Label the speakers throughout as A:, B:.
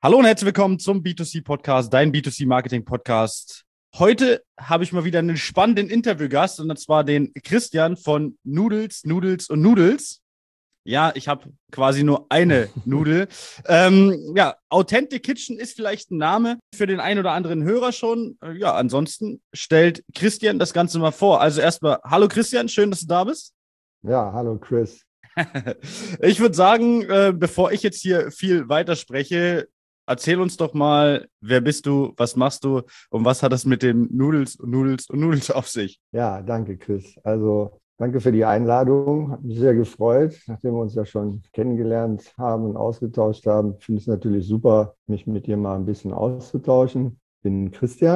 A: Hallo und herzlich willkommen zum B2C-Podcast, dein B2C-Marketing-Podcast. Heute habe ich mal wieder einen spannenden Interviewgast und zwar den Christian von Noodles, Noodles und Noodles. Ja, ich habe quasi nur eine Nudel. Authentic Kitchen ist vielleicht ein Name für den einen oder anderen Hörer schon. Ansonsten stellt Christian das Ganze mal vor. Also erstmal, hallo Christian, schön, dass du da bist.
B: Ja, hallo Chris.
A: Ich würde sagen, bevor ich jetzt hier viel weiterspreche, erzähl uns doch mal, wer bist du, was machst du und was hat das mit dem Noodles und Noodles und Noodles auf sich?
B: Ja, danke Chris. Also danke für die Einladung. Hat mich sehr gefreut, nachdem wir uns ja schon kennengelernt haben und ausgetauscht haben. Finde ich es natürlich super, mich mit dir mal ein bisschen auszutauschen. Ich bin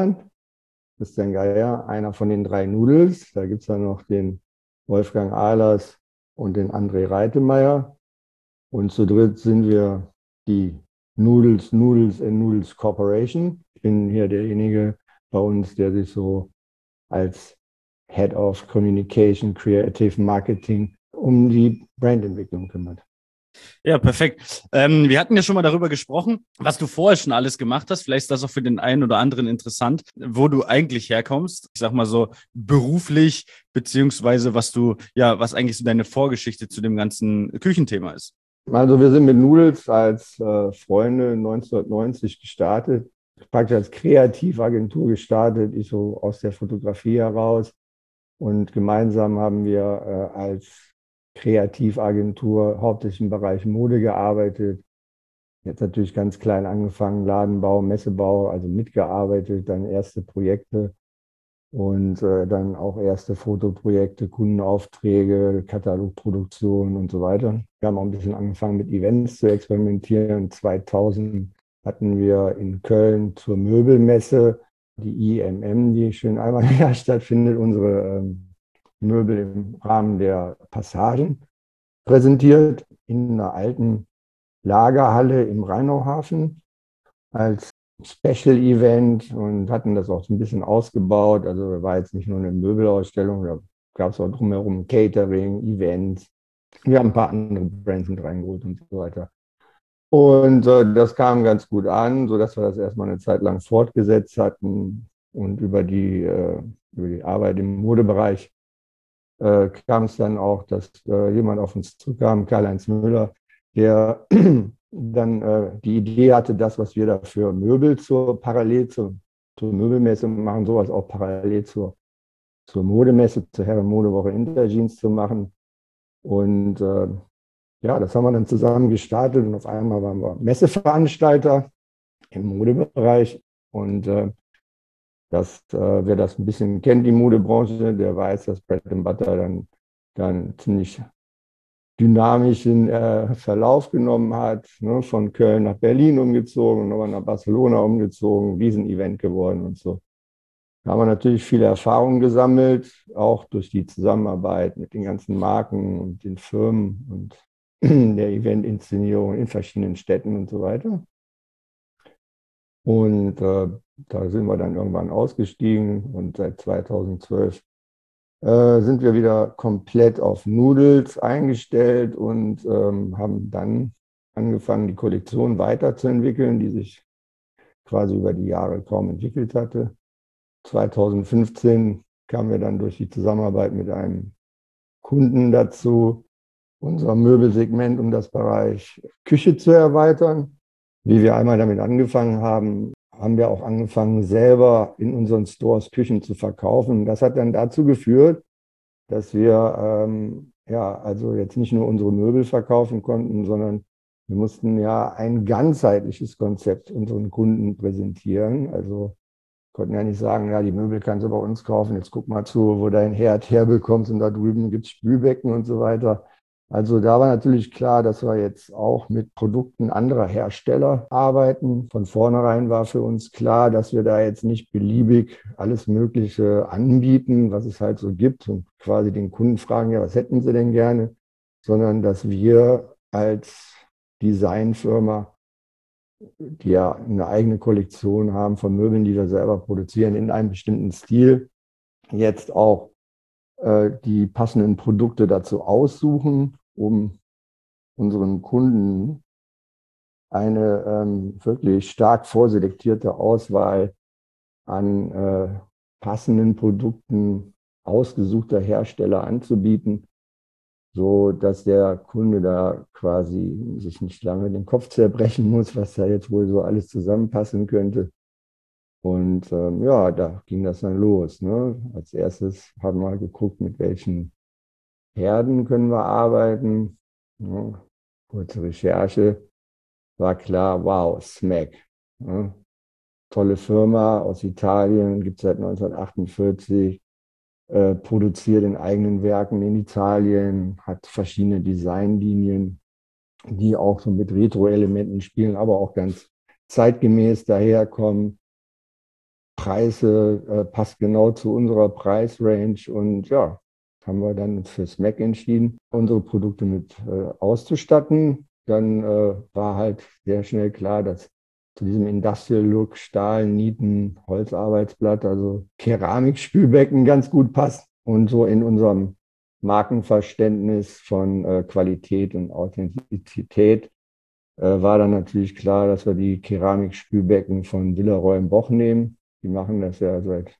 B: Christian Geier, einer von den drei Noodles. Da gibt es ja noch den Wolfgang Ahlers und den André Reitemeyer. Und zu dritt sind wir die Noodles, Noodles and Noodles Corporation. Ich bin hier derjenige bei uns, der sich so als Head of Communication, Creative Marketing um die Brandentwicklung kümmert.
A: Ja, perfekt. Wir hatten ja schon mal darüber gesprochen, was du vorher schon alles gemacht hast. Vielleicht ist das auch für den einen oder anderen interessant, wo du eigentlich herkommst. Ich sag mal so beruflich, beziehungsweise was eigentlich so deine Vorgeschichte zu dem ganzen Küchenthema ist.
B: Also wir sind mit Noodles als Freunde 1990 gestartet, praktisch als Kreativagentur gestartet, ich so aus der Fotografie heraus. Und gemeinsam haben wir als Kreativagentur hauptsächlich im Bereich Mode gearbeitet. Jetzt natürlich ganz klein angefangen, Ladenbau, Messebau, also mitgearbeitet, dann erste Projekte und dann auch erste Fotoprojekte, Kundenaufträge, Katalogproduktion und so weiter. Wir haben auch ein bisschen angefangen mit Events zu experimentieren. 2000 hatten wir in Köln zur Möbelmesse die IMM, die schön einmal im Jahr stattfindet, unsere Möbel im Rahmen der Passagen präsentiert in einer alten Lagerhalle im Rheinauhafen als Special Event und hatten das auch so ein bisschen ausgebaut. Also war jetzt nicht nur eine Möbelausstellung, da gab es auch drumherum Catering, Events. Wir haben ein paar andere Brands mit reingeholt und so weiter. Und das kam ganz gut an, sodass wir das erstmal eine Zeit lang fortgesetzt hatten. Und über die Arbeit im Modebereich kam es dann auch, dass jemand auf uns zukam, Karl-Heinz Müller, der dann die Idee hatte, das, was wir da für Möbel parallel zur Möbelmesse machen, sowas auch parallel zur Modemesse, zur Herren-Modewoche Interjeans zu machen. Und ja, das haben wir dann zusammen gestartet und auf einmal waren wir Messeveranstalter im Modebereich. Und wer das ein bisschen kennt, die Modebranche, der weiß, dass Bread and Butter dann ziemlich dynamischen Verlauf genommen hat, ne, von Köln nach Berlin umgezogen und nochmal nach Barcelona umgezogen, Riesenevent geworden und so. Da haben wir natürlich viele Erfahrungen gesammelt, auch durch die Zusammenarbeit mit den ganzen Marken und den Firmen und der Eventinszenierung in verschiedenen Städten und so weiter. Und da sind wir dann irgendwann ausgestiegen und seit 2012 sind wir wieder komplett auf Noodles eingestellt und haben dann angefangen, die Kollektion weiterzuentwickeln, die sich quasi über die Jahre kaum entwickelt hatte. 2015 kamen wir dann durch die Zusammenarbeit mit einem Kunden dazu, unser Möbelsegment um das Bereich Küche zu erweitern. Wie wir einmal damit angefangen haben, haben wir auch angefangen, selber in unseren Stores Küchen zu verkaufen. Das hat dann dazu geführt, dass wir also jetzt nicht nur unsere Möbel verkaufen konnten, sondern wir mussten ja ein ganzheitliches Konzept unseren Kunden präsentieren. Also konnten ja nicht sagen, ja, die Möbel kannst du bei uns kaufen, jetzt guck mal zu, wo dein Herd herbekommst und da drüben gibt es Spülbecken und so weiter. Also da war natürlich klar, dass wir jetzt auch mit Produkten anderer Hersteller arbeiten. Von vornherein war für uns klar, dass wir da jetzt nicht beliebig alles Mögliche anbieten, was es halt so gibt und quasi den Kunden fragen, ja, was hätten sie denn gerne, sondern dass wir als Designfirma, die ja eine eigene Kollektion haben von Möbeln, die wir selber produzieren in einem bestimmten Stil, jetzt auch die passenden Produkte dazu aussuchen, um unseren Kunden eine wirklich stark vorselektierte Auswahl an passenden Produkten ausgesuchter Hersteller anzubieten, so dass der Kunde da quasi sich nicht lange den Kopf zerbrechen muss, was da jetzt wohl so alles zusammenpassen könnte. Und ja, da ging das dann los. Ne? Als erstes haben wir geguckt, mit welchen Herden können wir arbeiten. Ja, kurze Recherche, war klar, wow, Smack. Ja, tolle Firma aus Italien, gibt es seit 1948, produziert in eigenen Werken in Italien, hat verschiedene Designlinien, die auch so mit Retro-Elementen spielen, aber auch ganz zeitgemäß daherkommen. Preise passt genau zu unserer Preisrange und ja, haben wir dann für Smack entschieden, unsere Produkte mit auszustatten. Dann war halt sehr schnell klar, dass zu diesem Industrial Look Stahl, Nieten, Holzarbeitsblatt, also Keramikspülbecken ganz gut passt und so in unserem Markenverständnis von Qualität und Authentizität war dann natürlich klar, dass wir die Keramikspülbecken von Villeroy im Boch nehmen. Die machen das ja seit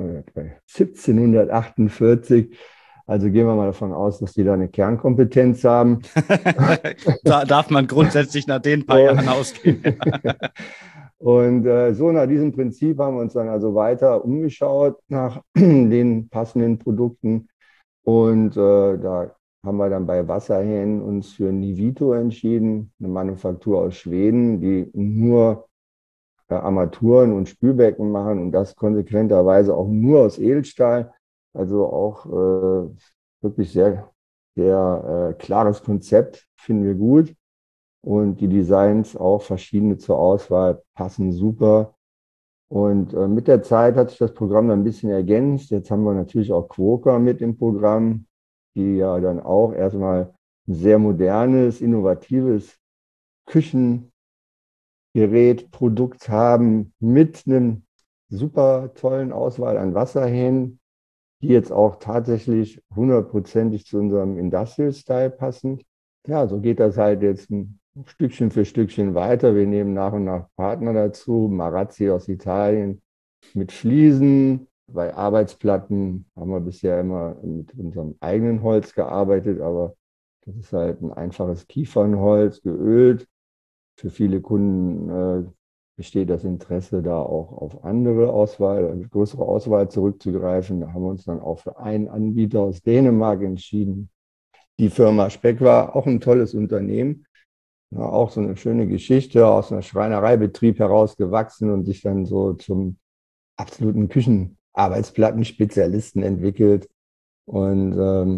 B: 1748. Also gehen wir mal davon aus, dass die da eine Kernkompetenz haben.
A: Da darf man grundsätzlich nach den paar Jahren ausgehen.
B: Und so nach diesem Prinzip haben wir uns dann also weiter umgeschaut nach den passenden Produkten. Und da haben wir dann bei Wasserhähnen uns für Nivito entschieden, eine Manufaktur aus Schweden, die nur Armaturen und Spülbecken machen und das konsequenterweise auch nur aus Edelstahl. Also auch wirklich sehr, sehr klares Konzept, finden wir gut. Und die Designs, auch verschiedene zur Auswahl, passen super. Und mit der Zeit hat sich das Programm dann ein bisschen ergänzt. Jetzt haben wir natürlich auch Quokka mit im Programm, die ja dann auch erstmal ein sehr modernes, innovatives Küchengerätprodukt haben mit einem super tollen Auswahl an Wasserhähnen, die jetzt auch tatsächlich hundertprozentig zu unserem Industrial Style passen. Ja, so geht das halt jetzt ein Stückchen für Stückchen weiter. Wir nehmen nach und nach Partner dazu. Marazzi aus Italien mit Fliesen. Bei Arbeitsplatten haben wir bisher immer mit unserem eigenen Holz gearbeitet, aber das ist halt ein einfaches Kiefernholz, geölt. Für viele Kunden besteht das Interesse, da auch auf andere Auswahl, eine größere Auswahl zurückzugreifen. Da haben wir uns dann auch für einen Anbieter aus Dänemark entschieden. Die Firma Speck war auch ein tolles Unternehmen. Ja, auch so eine schöne Geschichte aus einer Schreinereibetrieb heraus gewachsen und sich dann so zum absoluten Küchenarbeitsplattensspezialisten entwickelt. Und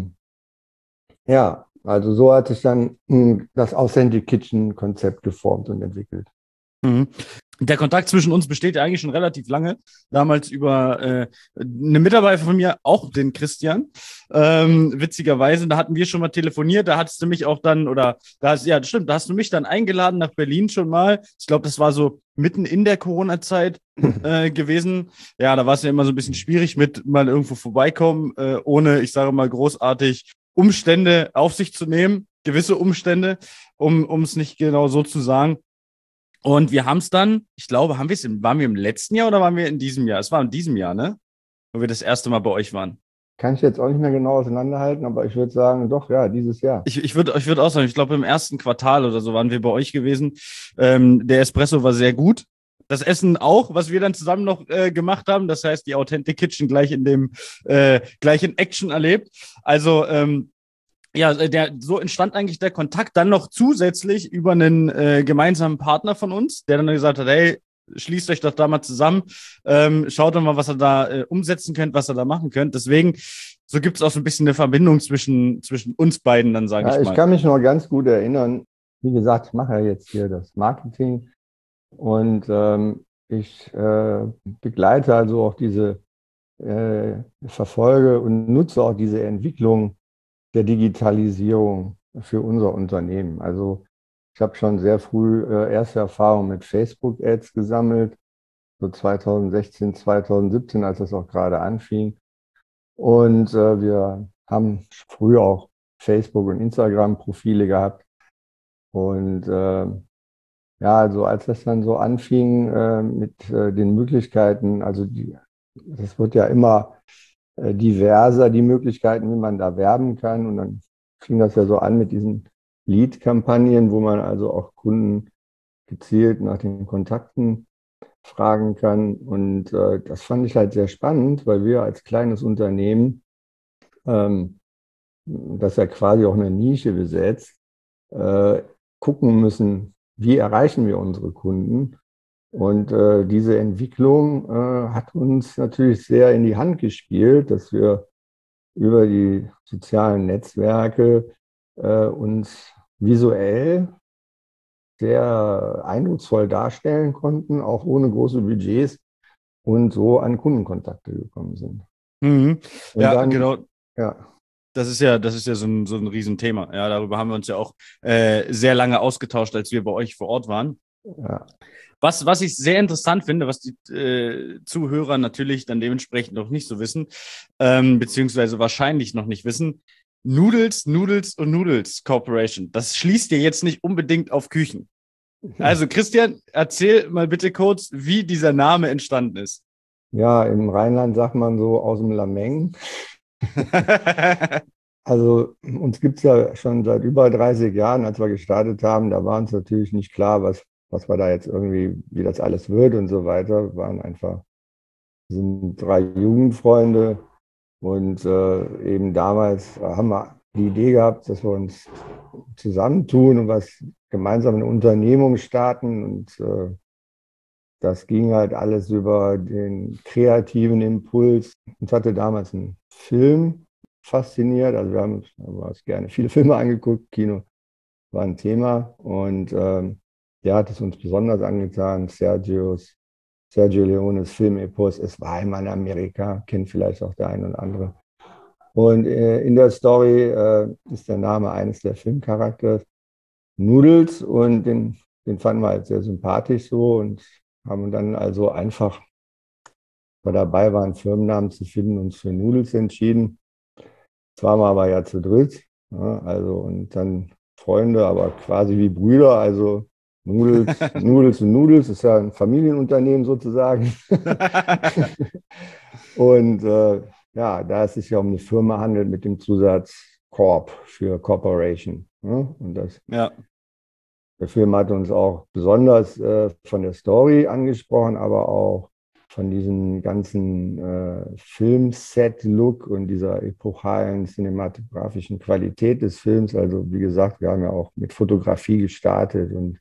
B: ja, also so hat sich dann das Authentic Kitchen Konzept geformt und entwickelt.
A: Mhm. Der Kontakt zwischen uns besteht ja eigentlich schon relativ lange. Damals über eine Mitarbeiter von mir, auch den Christian. Witzigerweise, da hatten wir schon mal telefoniert. Da hattest du mich auch dann, oder ja, stimmt, da hast du mich dann eingeladen nach Berlin schon mal. Ich glaube, das war so mitten in der Corona-Zeit gewesen. Ja, da war es ja immer so ein bisschen schwierig mit mal irgendwo vorbeikommen, ohne, ich sage mal, großartig Umstände auf sich zu nehmen, gewisse Umstände, um es nicht genau so zu sagen. Und wir haben es dann, ich glaube, waren wir im letzten Jahr oder waren wir in diesem Jahr? Es war in diesem Jahr, ne? Wo wir das erste Mal bei euch waren.
B: Kann ich jetzt auch nicht mehr genau auseinanderhalten, aber ich würde sagen, doch, ja, dieses Jahr.
A: Ich würde auch sagen, ich glaube, im ersten Quartal oder so waren wir bei euch gewesen. Der Espresso war sehr gut. Das Essen auch, was wir dann zusammen noch gemacht haben. Das heißt, die Authentic Kitchen gleich in Action erlebt. Also, ja, so entstand eigentlich der Kontakt dann noch zusätzlich über einen gemeinsamen Partner von uns, der dann gesagt hat, hey, schließt euch doch da mal zusammen, schaut doch mal, was ihr da umsetzen könnt, was ihr da machen könnt. Deswegen, so gibt es auch so ein bisschen eine Verbindung zwischen uns beiden, dann sage
B: Ja,
A: ich
B: ich
A: mal.
B: kann mich noch ganz gut erinnern. Wie gesagt, ich mache ja jetzt hier das Marketing und ich begleite also auch verfolge und nutze auch diese Entwicklung der Digitalisierung für unser Unternehmen. Also ich habe schon sehr früh erste Erfahrungen mit Facebook-Ads gesammelt, so 2016, 2017, als das auch gerade anfing. Und wir haben früher auch Facebook- und Instagram-Profile gehabt. Und Ja, also als das dann so anfing mit den Möglichkeiten, das wird ja immer diverser, die Möglichkeiten, wie man da werben kann. Und dann fing das ja so an mit diesen Lead-Kampagnen, wo man also auch Kunden gezielt nach den Kontakten fragen kann. Und das fand ich halt sehr spannend, weil wir als kleines Unternehmen, ähm, das ja quasi auch eine Nische besetzt, äh, gucken müssen, wie erreichen wir unsere Kunden. Und diese Entwicklung hat uns natürlich sehr in die Hand gespielt, dass wir über die sozialen Netzwerke uns visuell sehr eindrucksvoll darstellen konnten, auch ohne große Budgets und so an Kundenkontakte gekommen sind.
A: Mhm.
B: Und
A: Ja,
B: dann,
A: genau.
B: ja,
A: Das ist ja so ein Riesenthema. Ja, darüber haben wir uns ja auch sehr lange ausgetauscht, als wir bei euch vor Ort waren.
B: ja,
A: Was ich sehr interessant finde, was die Zuhörer natürlich dann dementsprechend noch nicht so wissen, beziehungsweise wahrscheinlich noch nicht wissen, Noodles, Noodles und Noodles Corporation, das schließt ja jetzt nicht unbedingt auf Küchen. Also Christian, erzähl mal bitte kurz, wie dieser Name entstanden ist.
B: ja, im Rheinland sagt man so aus dem Lameng. Also uns gibt es ja schon seit über 30 Jahren, als wir gestartet haben, da war uns natürlich nicht klar, was wir da jetzt irgendwie, wie das alles wird und so weiter. Wir waren einfach, sind drei Jugendfreunde und eben damals haben wir die Idee gehabt, dass wir uns zusammentun und was gemeinsam eine Unternehmung starten und das ging halt alles über den kreativen Impuls. Uns hatte damals ein Film fasziniert. Also wir haben uns gerne viele Filme angeguckt. Kino war ein Thema. Und der hat es uns besonders angetan. Sergio Leones Filmepos. Es war einmal in Amerika. Kennt vielleicht auch der eine oder andere. Und in der Story ist der Name eines der Filmcharakters Noodles. Und den fanden wir halt sehr sympathisch so und haben dann also einfach, wir dabei waren, Firmennamen zu finden, uns für Noodles entschieden. Jetzt waren wir aber ja zu dritt, ja, also und dann Freunde, aber quasi wie Brüder, also Noodles und Noodles, ist ja ein Familienunternehmen sozusagen. Und ja, da es sich ja um eine Firma handelt mit dem Zusatz Corp für Corporation. Ja, und
A: Ja.
B: der Film hat uns auch besonders von der Story angesprochen, aber auch von diesem ganzen Filmset-Look und dieser epochalen cinematografischen Qualität des Films. Also wie gesagt, wir haben ja auch mit Fotografie gestartet und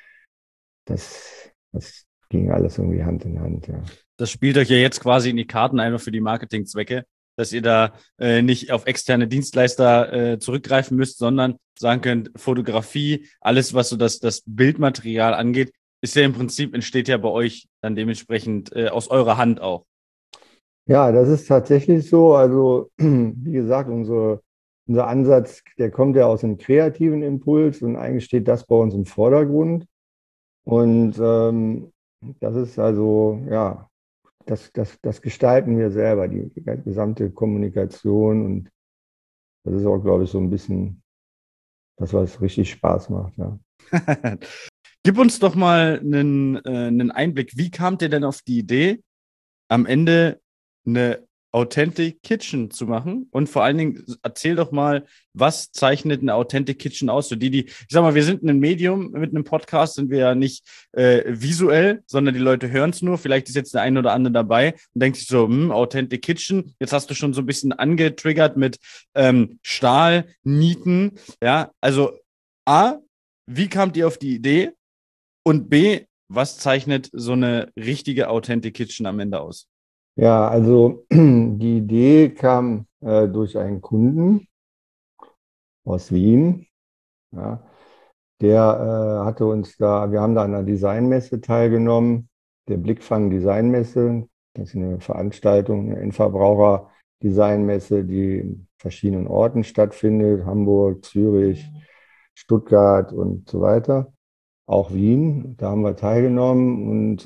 B: das ging alles irgendwie Hand in Hand. Ja.
A: Das spielt euch ja jetzt quasi in die Karten einfach für die Marketingzwecke, dass ihr da nicht auf externe Dienstleister zurückgreifen müsst, sondern sagen könnt, Fotografie, alles, was so das Bildmaterial angeht, ist ja im Prinzip, entsteht ja bei euch dann dementsprechend aus eurer Hand auch.
B: Ja, das ist tatsächlich so. Also wie gesagt, unser Ansatz, der kommt ja aus einem kreativen Impuls und eigentlich steht das bei uns im Vordergrund. Und das ist also, ja, das gestalten wir selber, die gesamte Kommunikation. Und das ist auch, glaube ich, so ein bisschen das, was richtig Spaß macht. Ja.
A: Gib uns doch mal einen Einblick. Wie kamt ihr denn auf die Idee, am Ende eine Authentic Kitchen zu machen? Und vor allen Dingen, erzähl doch mal, was zeichnet eine Authentic Kitchen aus? Für ich sag mal, wir sind ein Medium, mit einem Podcast sind wir ja nicht visuell, sondern die Leute hören es nur. Vielleicht ist jetzt der eine oder andere dabei und denkt sich so, Authentic Kitchen. Jetzt hast du schon so ein bisschen angetriggert mit Stahl, Nieten. Ja, also A, wie kamt ihr auf die Idee? Und B, was zeichnet so eine richtige Authentic Kitchen am Ende aus?
B: Ja, also die Idee kam durch einen Kunden aus Wien. Ja. Der hatte uns da, wir haben da an einer Designmesse teilgenommen, der Blickfang Designmesse. Das ist eine Veranstaltung, eine Endverbraucher-Designmesse, die in verschiedenen Orten stattfindet: Hamburg, Zürich, Stuttgart und so weiter. Auch Wien, da haben wir teilgenommen und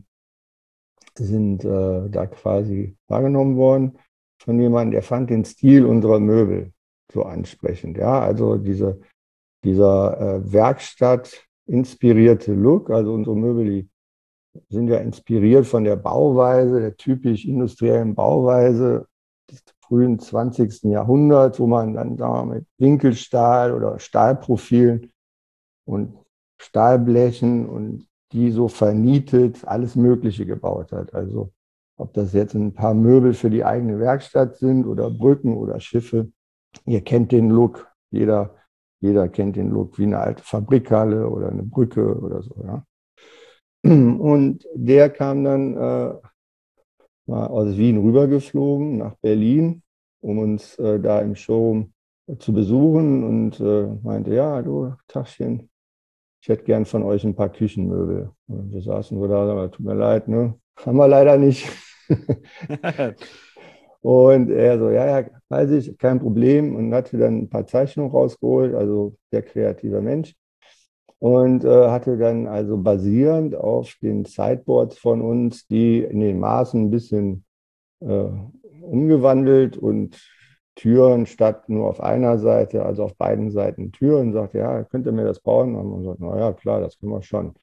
B: sind da quasi wahrgenommen worden von jemandem, der fand den Stil unserer Möbel so ansprechend. Ja, also dieser Werkstattinterieur inspirierte Look. Also unsere Möbel, die sind ja inspiriert von der Bauweise, der typisch industriellen Bauweise des frühen 20. Jahrhunderts, wo man dann, sagen wir mal, mit Winkelstahl oder Stahlprofilen und Stahlblechen und die so vernietet alles Mögliche gebaut hat. Also ob das jetzt ein paar Möbel für die eigene Werkstatt sind oder Brücken oder Schiffe. Ihr kennt den Look. Jeder kennt den Look wie eine alte Fabrikhalle oder eine Brücke oder so. Ja. Und der kam dann mal aus Wien rübergeflogen nach Berlin, um uns da im Showroom zu besuchen und meinte, ja, du, Tachchen, ich hätte gern von euch ein paar Küchenmöbel. Und wir saßen so da, aber tut mir leid, ne? Haben wir leider nicht. Und er so, ja, weiß ich, kein Problem. Und hatte dann ein paar Zeichnungen rausgeholt, also sehr kreativer Mensch. Und hatte dann also basierend auf den Sideboards von uns, die in den Maßen ein bisschen umgewandelt und Türen statt nur auf einer Seite, also auf beiden Seiten Türen, sagt, ja, könnt ihr mir das bauen? Und man sagt, naja, klar, das können wir schon.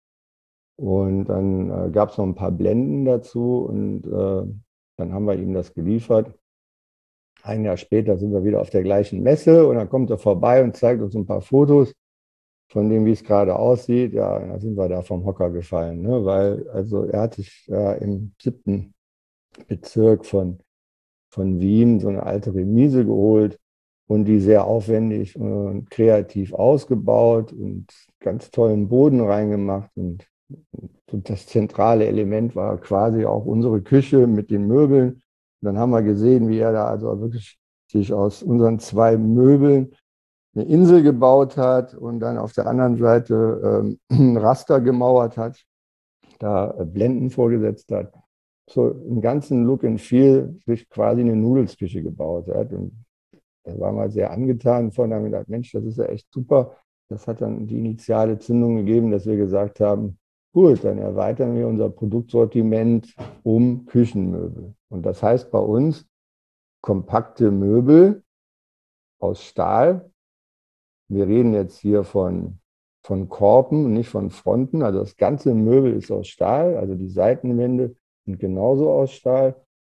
B: Und dann gab es noch ein paar Blenden dazu und dann haben wir ihm das geliefert. Ein Jahr später sind wir wieder auf der gleichen Messe und dann kommt er vorbei und zeigt uns ein paar Fotos von dem, wie es gerade aussieht. Ja, da sind wir da vom Hocker gefallen, ne? Weil also er hat sich im 7. Bezirk von Wien so eine alte Remise geholt und die sehr aufwendig und kreativ ausgebaut und ganz tollen Boden reingemacht. Und das zentrale Element war quasi auch unsere Küche mit den Möbeln. Und dann haben wir gesehen, wie er da also wirklich sich aus unseren 2 Möbeln eine Insel gebaut hat und dann auf der anderen Seite ein Raster gemauert hat, da Blenden vorgesetzt hat. So einen ganzen Look and Feel sich quasi eine Nudelsküche gebaut hat. Und da war mal sehr angetan von, da haben wir gedacht, Mensch, das ist ja echt super. Das hat dann die initiale Zündung gegeben, dass wir gesagt haben, gut, dann erweitern wir unser Produktsortiment um Küchenmöbel. Und das heißt bei uns kompakte Möbel aus Stahl. Wir reden jetzt hier von Korpen und nicht von Fronten. Also das ganze Möbel ist aus Stahl, also die Seitenwände sind genauso aus Stahl.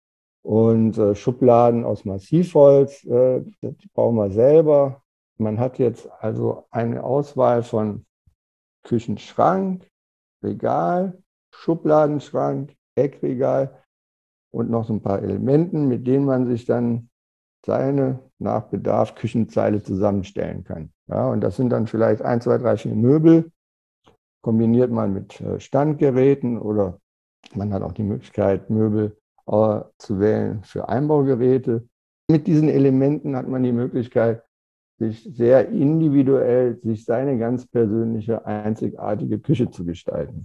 B: Und Schubladen aus Massivholz, die bauen wir selber. Man hat jetzt also eine Auswahl von Küchenschrank, Regal, Schubladenschrank, Eckregal und noch so ein paar Elementen, mit denen man sich dann seine nach Bedarf Küchenzeile zusammenstellen kann. Ja, und das sind dann vielleicht 1, 2, 3, 4 Möbel, kombiniert man mit Standgeräten oder man hat auch die Möglichkeit, Möbel zu wählen für Einbaugeräte. Mit diesen Elementen hat man die Möglichkeit, sich sehr individuell, sich seine ganz persönliche, einzigartige Küche zu gestalten.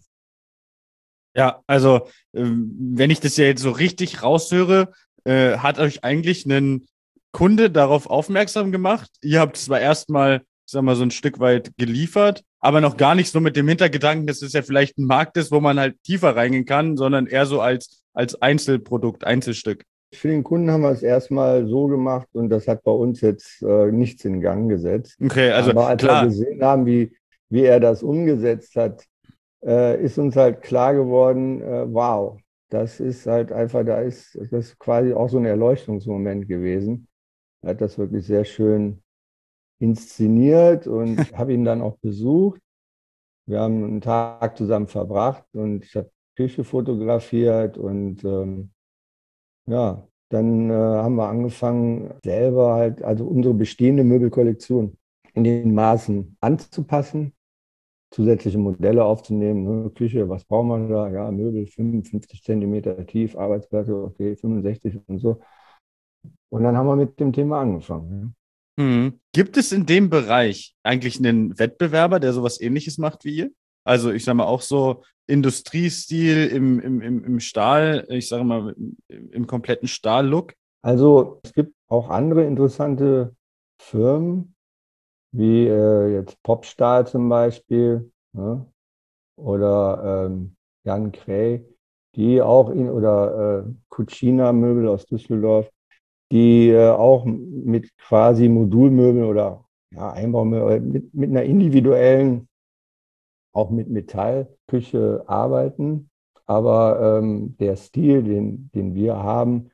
A: Ja, also wenn ich das ja jetzt so richtig raushöre, hat euch eigentlich ein Kunde darauf aufmerksam gemacht. Ihr habt zwar erstmal, ich sag mal, so ein Stück weit geliefert, aber noch gar nicht so mit dem Hintergedanken, dass es ja vielleicht ein Markt ist, wo man halt tiefer reingehen kann, sondern eher so als Einzelprodukt, Einzelstück.
B: Für den Kunden haben wir es erstmal so gemacht und das hat bei uns jetzt nichts in Gang gesetzt.
A: Okay, also
B: Aber als wir
A: klar.
B: gesehen haben, wie er das umgesetzt hat, ist uns halt klar geworden, wow, das ist halt einfach, das ist quasi auch so ein Erleuchtungsmoment gewesen. Er hat das wirklich sehr schön inszeniert und habe ihn dann auch besucht. Wir haben einen Tag zusammen verbracht und ich habe Küche fotografiert und ja, dann haben wir angefangen, selber halt, also unsere bestehende Möbelkollektion in den Maßen anzupassen, zusätzliche Modelle aufzunehmen. Ne? Küche, was brauchen wir da? Ja, Möbel 55 Zentimeter tief, Arbeitsplatte, okay, 65 und so. Und dann haben wir mit dem Thema angefangen.
A: Gibt es in dem Bereich eigentlich einen Wettbewerber, der sowas Ähnliches macht wie ihr? Also ich sage mal auch so Industriestil im Stahl, ich sage mal im kompletten Stahllook.
B: Also es gibt auch andere interessante Firmen, wie jetzt Popstahl zum Beispiel, ne? Oder Jan Kray, die auch oder Cucina Möbel aus Düsseldorf, die auch mit quasi Modulmöbeln oder ja, Einbaumöbeln, mit einer individuellen auch mit Metallküche arbeiten. Aber der Stil, den wir haben,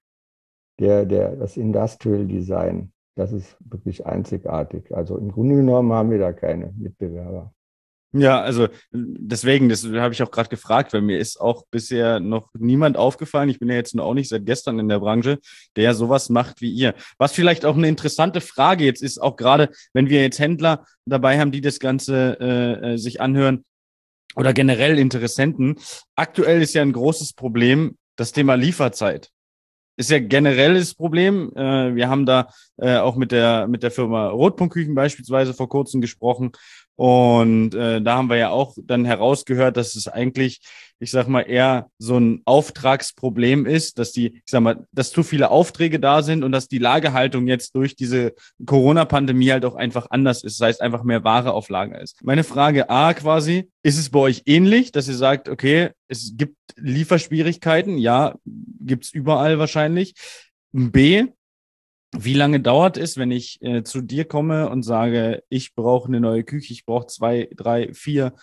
B: das Industrial Design, das ist wirklich einzigartig. Also im Grunde genommen haben wir da keine Mitbewerber.
A: Ja, also deswegen, das habe ich auch gerade gefragt, weil mir ist auch bisher noch niemand aufgefallen. Ich bin ja jetzt nur auch nicht seit gestern in der Branche, der sowas macht wie ihr. Was vielleicht auch eine interessante Frage jetzt ist, auch gerade, wenn wir jetzt Händler dabei haben, die das Ganze sich anhören oder generell Interessenten. Aktuell ist ja ein großes Problem das Thema Lieferzeit. Ist ja generelles Problem. Wir haben da auch mit der Firma Rotpunktküchen beispielsweise vor kurzem gesprochen. Und da haben wir ja auch dann herausgehört, dass es eigentlich, ich sag mal, eher so ein Auftragsproblem ist, dass zu viele Aufträge da sind und dass die Lagerhaltung jetzt durch diese Corona-Pandemie halt auch einfach anders ist. Das heißt, einfach mehr Ware auf Lager ist. Meine Frage A quasi, ist es bei euch ähnlich, dass ihr sagt, okay, es gibt Lieferschwierigkeiten? Ja, gibt's überall wahrscheinlich. B, wie lange dauert es, wenn ich zu dir komme und sage, ich brauche eine neue Küche, ich brauche 2, 3, 4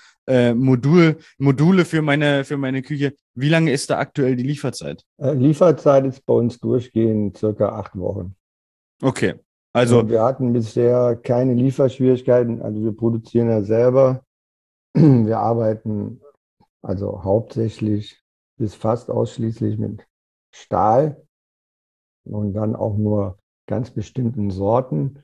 A: Module für meine Küche. Wie lange ist da aktuell die Lieferzeit?
B: Lieferzeit ist bei uns durchgehend circa 8 Wochen.
A: Okay, also
B: wir hatten bisher keine Lieferschwierigkeiten. Also wir produzieren ja selber. Wir arbeiten also hauptsächlich bis fast ausschließlich mit Stahl und dann auch nur ganz bestimmten Sorten.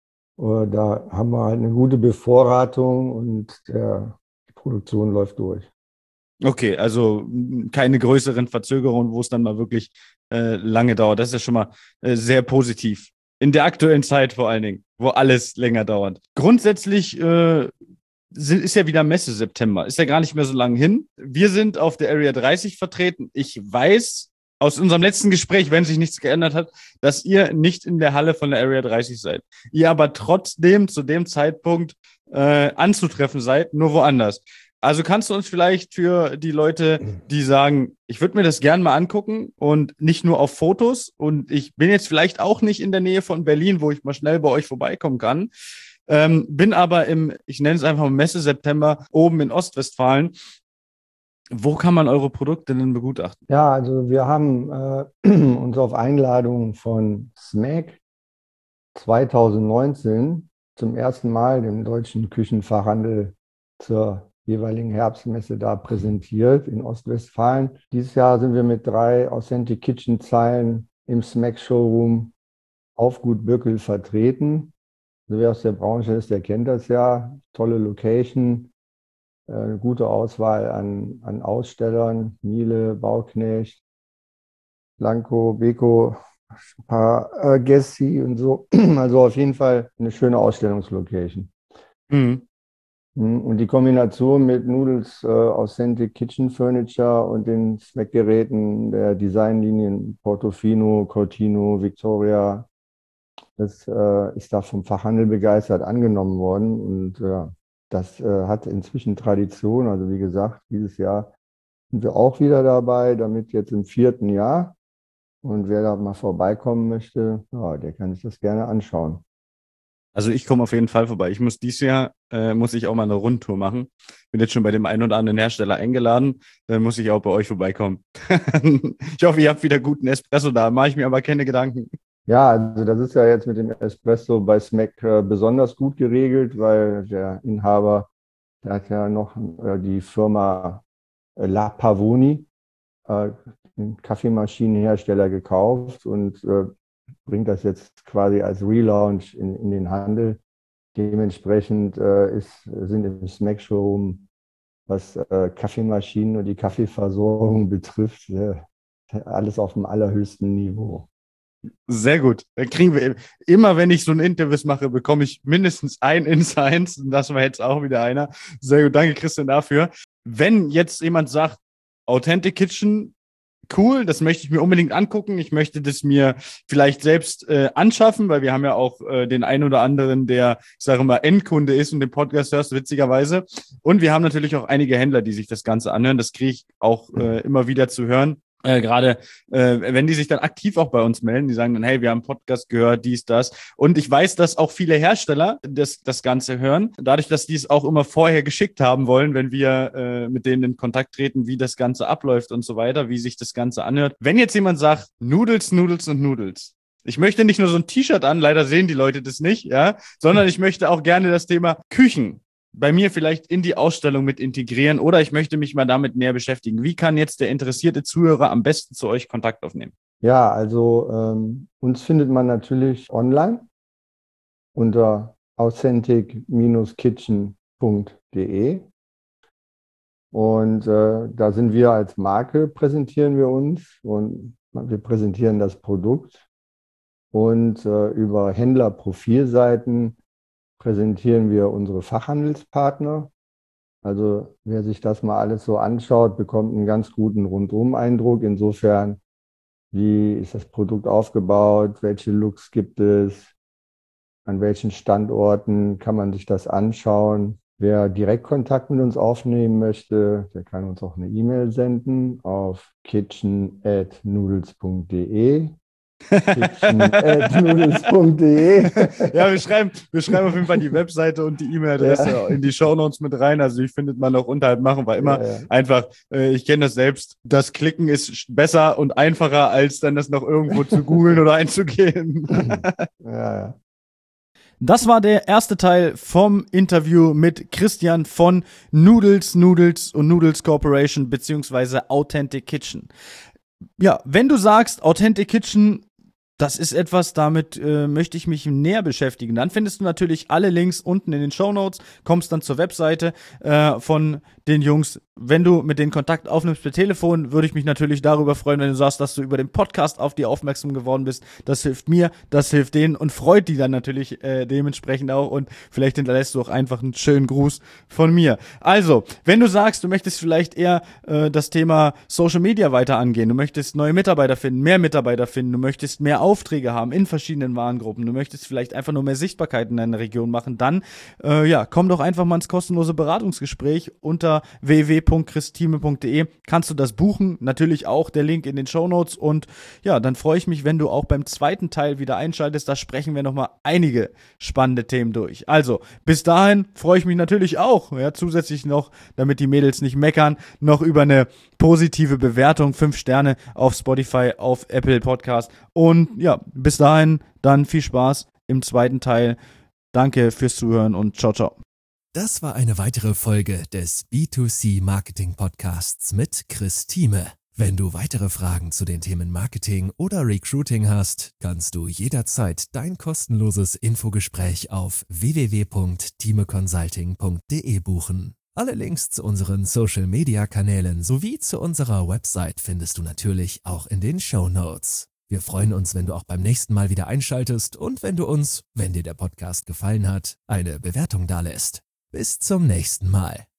B: Da haben wir halt eine gute Bevorratung und die Produktion läuft durch.
A: Okay, also keine größeren Verzögerungen, wo es dann mal wirklich lange dauert. Das ist ja schon mal sehr positiv. In der aktuellen Zeit vor allen Dingen, wo alles länger dauert. Grundsätzlich ist ja wieder Messe September. Ist ja gar nicht mehr so lange hin. Wir sind auf der Area 30 vertreten. Ich weiß aus unserem letzten Gespräch, wenn sich nichts geändert hat, dass ihr nicht in der Halle von der Area 30 seid. Ihr aber trotzdem zu dem Zeitpunkt anzutreffen seid, nur woanders. Also kannst du uns vielleicht für die Leute, die sagen, ich würde mir das gerne mal angucken und nicht nur auf Fotos und ich bin jetzt vielleicht auch nicht in der Nähe von Berlin, wo ich mal schnell bei euch vorbeikommen kann, bin aber ich nenne es einfach mal Messe September, oben in Ostwestfalen. Wo kann man eure Produkte denn begutachten?
B: Ja, also wir haben uns auf Einladung von SMAC 2019 zum ersten Mal dem Deutschen Küchenfachhandel zur jeweiligen Herbstmesse da präsentiert in Ostwestfalen. Dieses Jahr sind wir mit 3 Authentic Kitchen Zeilen im SMAC Showroom auf Gut Böckel vertreten. Also wer aus der Branche ist, der kennt das ja. Tolle Location, eine gute Auswahl an Ausstellern, Miele, Bauknecht, Blanco, Beko, ein paar Gessi und so. Also auf jeden Fall eine schöne Ausstellungslocation.
A: Mhm.
B: Und die Kombination mit Noodles Authentic Kitchen Furniture und den SMAC-Geräten der Designlinien Portofino, Cortino, Victoria, das ist da vom Fachhandel begeistert angenommen worden. Und das hat inzwischen Tradition. Also wie gesagt, dieses Jahr sind wir auch wieder dabei, damit jetzt im 4. Jahr. Und wer da mal vorbeikommen möchte, ja, der kann sich das gerne anschauen.
A: Also ich komme auf jeden Fall vorbei. Ich muss dieses Jahr, muss ich auch mal eine Rundtour machen. Bin jetzt schon bei dem einen oder anderen Hersteller eingeladen. Dann muss ich auch bei euch vorbeikommen. Ich hoffe, ihr habt wieder guten Espresso da. Mache ich mir aber keine Gedanken.
B: Ja, also das ist ja jetzt mit dem Espresso bei SMAC besonders gut geregelt, weil der Inhaber, der hat ja noch die Firma La Pavoni, den Kaffeemaschinenhersteller, gekauft und bringt das jetzt quasi als Relaunch in den Handel. Dementsprechend sind im SMAC-Showroom, was Kaffeemaschinen und die Kaffeeversorgung betrifft, alles auf dem allerhöchsten Niveau.
A: Sehr gut. Dann kriegen wir immer, wenn ich so ein Interviews mache, bekomme ich mindestens ein Insights. Und das war jetzt auch wieder einer. Sehr gut. Danke, Christian, dafür. Wenn jetzt jemand sagt, Authentic Kitchen, cool, das möchte ich mir unbedingt angucken. Ich möchte das mir vielleicht selbst anschaffen, weil wir haben ja auch den einen oder anderen, der, ich sage mal, Endkunde ist und den Podcast hörst, witzigerweise. Und wir haben natürlich auch einige Händler, die sich das Ganze anhören. Das kriege ich auch immer wieder zu hören. Gerade wenn die sich dann aktiv auch bei uns melden, die sagen dann, hey, wir haben einen Podcast gehört, dies, das. Und ich weiß, dass auch viele Hersteller das Ganze hören, dadurch, dass die es auch immer vorher geschickt haben wollen, wenn wir mit denen in Kontakt treten, wie das Ganze abläuft und so weiter, wie sich das Ganze anhört. Wenn jetzt jemand sagt, Noodles, Noodles und Noodles, ich möchte nicht nur so ein T-Shirt an, leider sehen die Leute das nicht, ja, sondern ich möchte auch gerne das Thema Küchen bei mir vielleicht in die Ausstellung mit integrieren oder ich möchte mich mal damit näher beschäftigen. Wie kann jetzt der interessierte Zuhörer am besten zu euch Kontakt aufnehmen?
B: Ja, also uns findet man natürlich online unter authentic-kitchen.de und da sind wir als Marke, präsentieren wir uns und wir präsentieren das Produkt und über Händlerprofilseiten präsentieren wir unsere Fachhandelspartner. Also wer sich das mal alles so anschaut, bekommt einen ganz guten Rundum-Eindruck. Insofern, wie ist das Produkt aufgebaut, welche Looks gibt es, an welchen Standorten kann man sich das anschauen. Wer direkt Kontakt mit uns aufnehmen möchte, der kann uns auch eine E-Mail senden auf kitchen@noodles.de. kitchen@noodles.de.
A: Ja, wir schreiben auf jeden Fall die Webseite und die E-Mail-Adresse in die Shownotes mit rein. Also die findet man auch unterhalb, machen wir immer einfach, ich kenne das selbst, das Klicken ist besser und einfacher, als dann das noch irgendwo zu googeln oder einzugeben.
B: Ja.
A: Das war der erste Teil vom Interview mit Christian von Noodles und Noodles Corporation beziehungsweise Authentic Kitchen. Ja, wenn du sagst, Authentic Kitchen, das ist etwas, damit möchte ich mich näher beschäftigen, dann findest du natürlich alle Links unten in den Shownotes, kommst dann zur Webseite von den Jungs. Wenn du mit denen Kontakt aufnimmst per Telefon, würde ich mich natürlich darüber freuen, wenn du sagst, dass du über den Podcast auf die aufmerksam geworden bist. Das hilft mir, das hilft denen und freut die dann natürlich dementsprechend auch und vielleicht hinterlässt du auch einfach einen schönen Gruß von mir. Also, wenn du sagst, du möchtest vielleicht eher das Thema Social Media weiter angehen, du möchtest neue Mitarbeiter finden, mehr Mitarbeiter finden, du möchtest mehr Aufträge haben in verschiedenen Warengruppen, du möchtest vielleicht einfach nur mehr Sichtbarkeit in deiner Region machen, dann komm doch einfach mal ins kostenlose Beratungsgespräch unter www.christime.de kannst du das buchen, natürlich auch der Link in den Shownotes und ja, dann freue ich mich, wenn du auch beim zweiten Teil wieder einschaltest, da sprechen wir nochmal einige spannende Themen durch. Also, bis dahin freue ich mich natürlich auch, zusätzlich noch, damit die Mädels nicht meckern, noch über eine positive Bewertung, 5 Sterne auf Spotify, auf Apple Podcast und ja, bis dahin dann viel Spaß im zweiten Teil. Danke fürs Zuhören und ciao, ciao.
C: Das war eine weitere Folge des B2C Marketing Podcasts mit Chris Thieme. Wenn du weitere Fragen zu den Themen Marketing oder Recruiting hast, kannst du jederzeit dein kostenloses Infogespräch auf www.thimeconsulting.de buchen. Alle Links zu unseren Social-Media-Kanälen sowie zu unserer Website findest du natürlich auch in den Shownotes. Wir freuen uns, wenn du auch beim nächsten Mal wieder einschaltest und wenn du uns, wenn dir der Podcast gefallen hat, eine Bewertung dalässt. Bis zum nächsten Mal.